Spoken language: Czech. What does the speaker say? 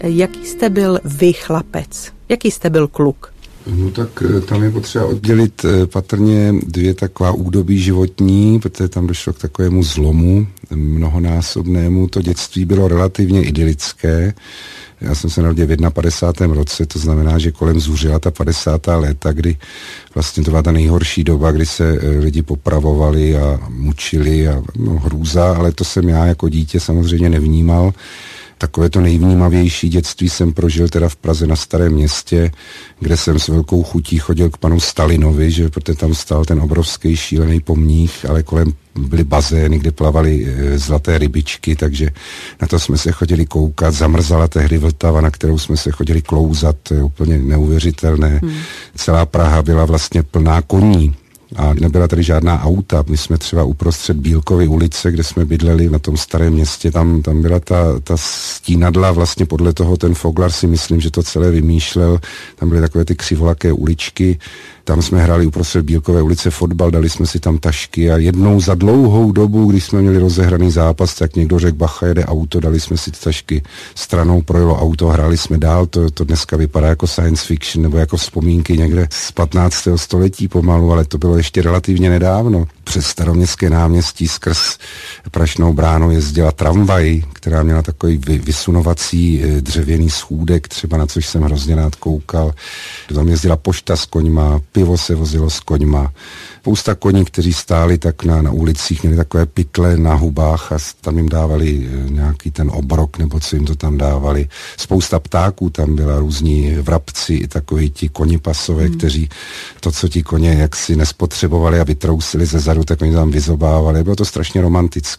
Jaký jste byl vy chlapec? Jaký jste byl kluk? No tak tam je potřeba oddělit patrně dvě taková údobí životní, protože tam došlo k takovému zlomu mnohonásobnému. To dětství bylo relativně idylické. Já jsem se narodil v 51. roce, to znamená, že kolem zuřila ta 50. léta, kdy vlastně to byla ta nejhorší doba, kdy se lidi popravovali a mučili a hrůza, ale to jsem já jako dítě samozřejmě nevnímal. Takové to nejvnímavější dětství jsem prožil teda v Praze na Starém Městě, kde jsem s velkou chutí chodil k panu Stalinovi, že protože tam stál ten obrovský šílený pomník, ale kolem byly bazény, kde plavaly zlaté rybičky, takže na to jsme se chodili koukat. Zamrzala tehdy Vltava, na kterou jsme se chodili klouzat, to je úplně neuvěřitelné. Celá Praha byla vlastně plná koní. A nebyla tady žádná auta. My jsme třeba uprostřed Bílkovy ulice, kde jsme bydleli na tom Starém Městě, tam byla ta stínadla, vlastně podle toho ten Foglar si myslím, že to celé vymýšlel. Tam byly takové ty křivolaké uličky. Tam jsme hráli uprostřed Bílkové ulice fotbal, dali jsme si tam tašky a jednou za dlouhou dobu, když jsme měli rozehraný zápas, tak někdo řekl, bacha, jede auto, dali jsme si ty tašky stranou, projelo auto, hráli jsme dál, to dneska vypadá jako science fiction nebo jako vzpomínky někde z 15. století pomalu, ale to bylo ještě relativně nedávno. Přes Staroměstské náměstí skrz Prašnou bránu jezdila tramvaj, která měla takový vysunovací dřevěný schůdek, třeba na což jsem hrozně rád koukal. Tam jezdila pošta s koňma, pivo se vozilo s koňma. Spousta koní, kteří stáli tak na ulicích, měli takové pytle na hubách a tam jim dávali nějaký ten obrok, nebo co jim to tam dávali. Spousta ptáků tam byla, různí vrabci i takoví ti konipasové, kteří to, co ti koně jaksi nespotřebovali a vytrousili ze zadu, tak oni tam vyzobávali. Bylo to strašně romantické.